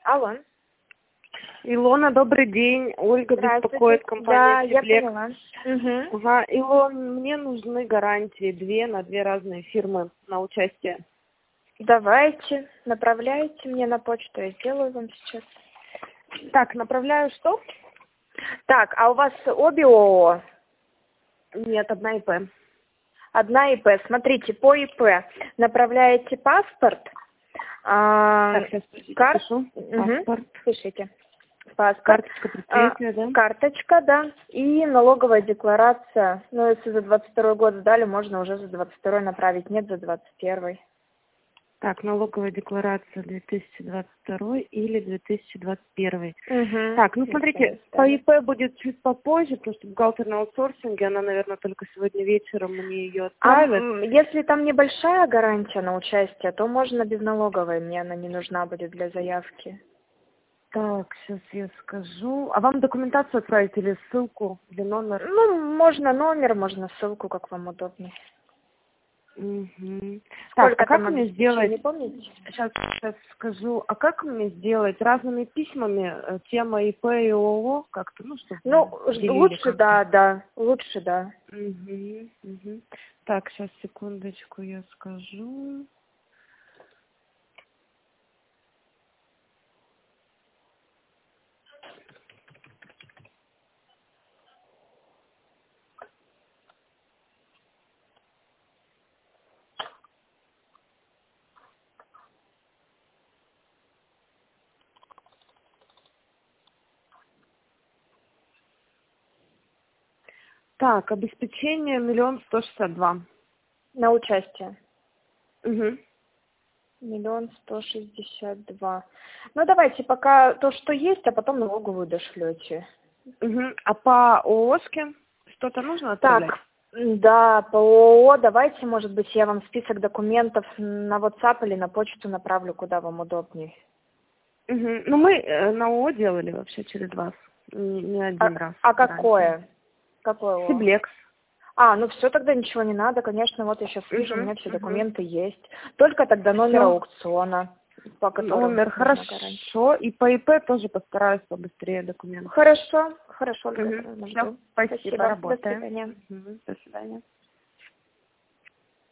Алло. Илона, добрый день. Ольга беспокоит, Да, компания я «Сиблекс». поняла. Угу. Ага, Илон, мне нужны гарантии на две разные фирмы на участие. Давайте, направляйте мне на почту, я сделаю вам сейчас. Так, направляю что? Так, а у вас обе ООО? Нет, одна ИП. Одна ИП. Смотрите, по ИП направляете паспорт. Так, сейчас пишу. Паспорт. Пишите. Паспорт. Карточка предприятия, да? Карточка, да. И налоговая декларация. Ну, если за 22 год сдали, можно уже за 22 направить. Нет, за 21. Так, налоговая декларация 2022 или 2021. Угу. Так, ну смотрите, по ИП будет чуть попозже, потому что бухгалтер на аутсорсинге, она, наверное, только сегодня вечером мне ее отправит. Если там небольшая гарантия на участие, то можно без налоговой, мне она не нужна будет для заявки. Так, сейчас я скажу. А вам документацию отправить или ссылку или номер? Ну, можно номер, можно ссылку, как вам удобно. Угу. Сколько так, а как там мне сделать? Не помните? Сейчас скажу. А как мне сделать разными письмами тема ИП и ООО как-то, ну, чтобы... Ну, лучше, да, лучше, да. Угу. Так, сейчас, секундочку, я скажу. Так, обеспечение 1 162 000. На участие. Угу. 1 162 000. Ну, давайте пока то, что есть, а потом налоговую дошлете. Угу. А по ООСке что-то нужно отправлять? Так, да, по ООО давайте, может быть, я вам список документов на WhatsApp или на почту направлю, куда вам удобнее. Угу. Ну, мы на ООО делали вообще через вас. Не один раз. А какое? Какое ООО? Сиблекс. Ну все, тогда ничего не надо, конечно, вот я сейчас вижу, у меня все документы есть. Только тогда номер аукциона, по которому... Номер, хорошо. И по ИП тоже постараюсь побыстрее документы. Хорошо, Ольга. Все, спасибо, работаем. До свидания. До свидания.